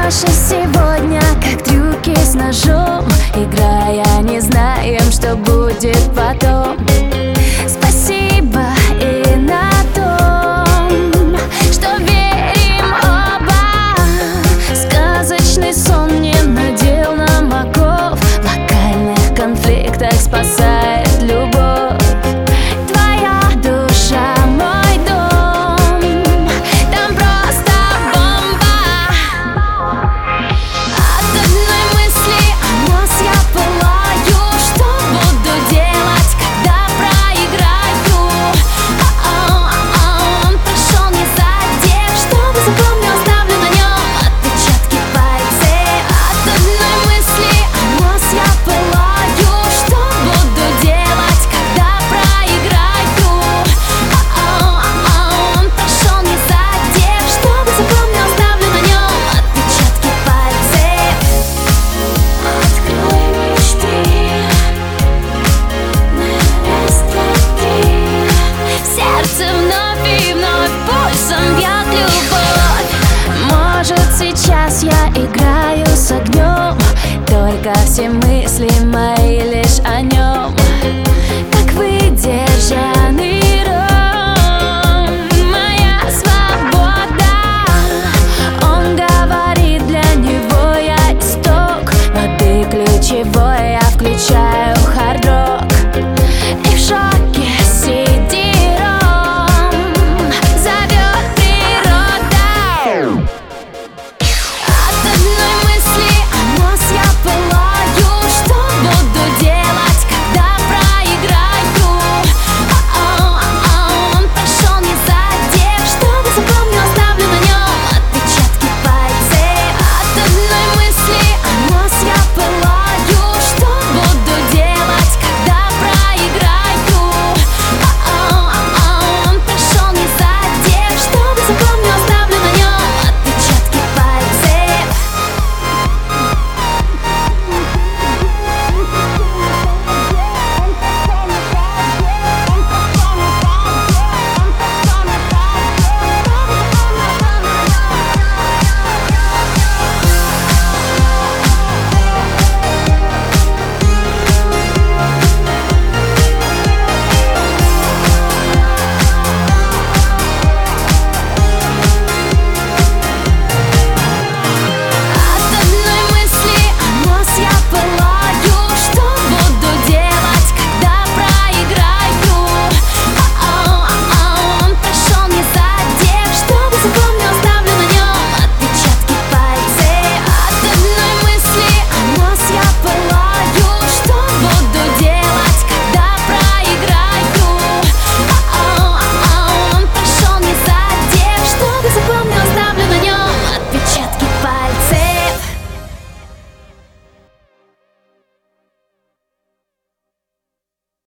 Наши сегодня как трюки с ножом, играя, не знаем, что будет потом. Спасибо и на том, что верим оба. Сказочный сон не надел нам оков, в локальных конфликтах спасает любовь. Твоя душа, мой дом, там просто бомба. От одной мысли о нас я пылаю. Что буду делать, когда проиграю? Он прошел не задев, чтобы запомнил, оставлю на нем отпечатки пальцев. От одной мысли о нас я пылаю. Что буду делать, когда проиграю? Он прошел не задев, чтобы запомнил, оставлю на нем отпечатки пальцев. Открой мечты на раз, два, три. В сердце вновь и вновь пульсом бьет любовь. Может, сейчас я играю с огнем, только всему